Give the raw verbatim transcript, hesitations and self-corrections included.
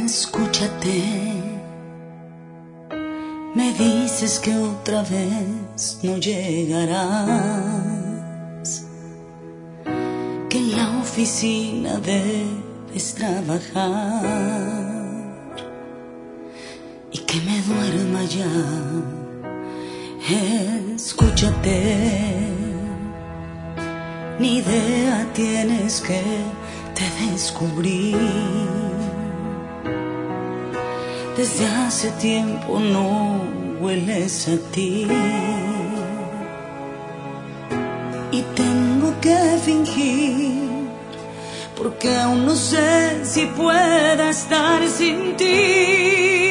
Escúchate, me dices que otra vez no llegarás, que en la oficina debes trabajar y que me duerma ya. Escúchate, ni idea tienes que te descubrí. Desde hace tiempo no hueles a ti y tengo que fingir porque aún no sé si pueda estar sin ti.